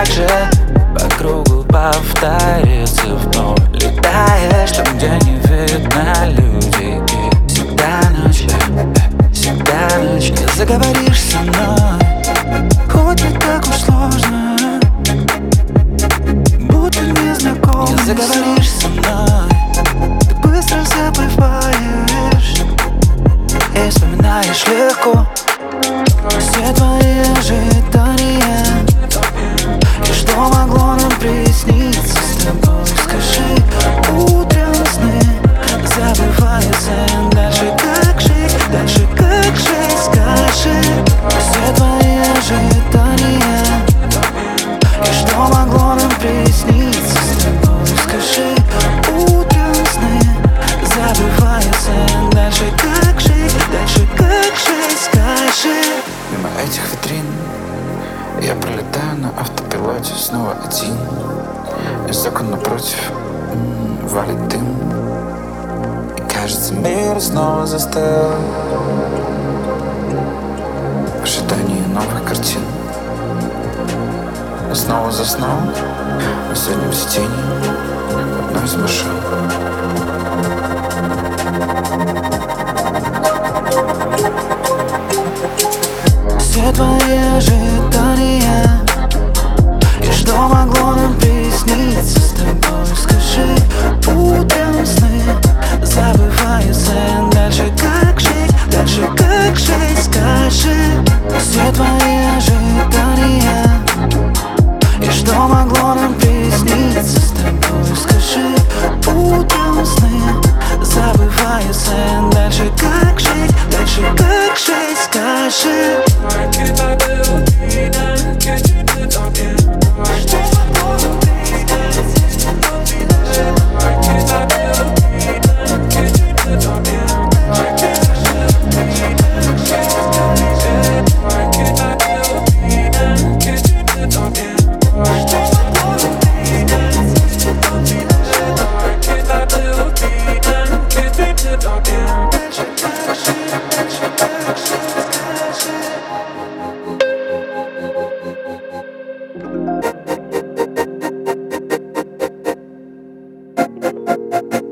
так же по кругу повторится вновь. Летаешь там, где не видно людей. И всегда ночь, всегда ночь. Не заговоришь со мной, хоть не так уж сложно, будто незнакомый. Не заговоришь со мной, ты быстро забываешь и вспоминаешь легко все твои ожидания. И что могло нам присниться с тобой? Скажи, утром сны забываются. Дальше как жить, дальше как жить? Скажи, все твои ожидания. И что могло нам присниться с тобой? Скажи, утром сны забываются. Дальше как жить, дальше как жить? Скажи. Мимо этих витрин я пролетаю на автопилоте снова один. Из окон напротив валит дым. И кажется, мир снова застыл в ожидании новых картин. Я снова заснул на заднем сиденье в одной из машин. Все твои ожидания. И что могло нам присниться с тобой? Скажи, утром сны забываются. Дальше как жить, дальше как жить? Скажи, все твои ожидания. И что могло нам присниться с тобой? Скажи, утром сны забываются. Дальше как жить, дальше как жить? Скажи. Thank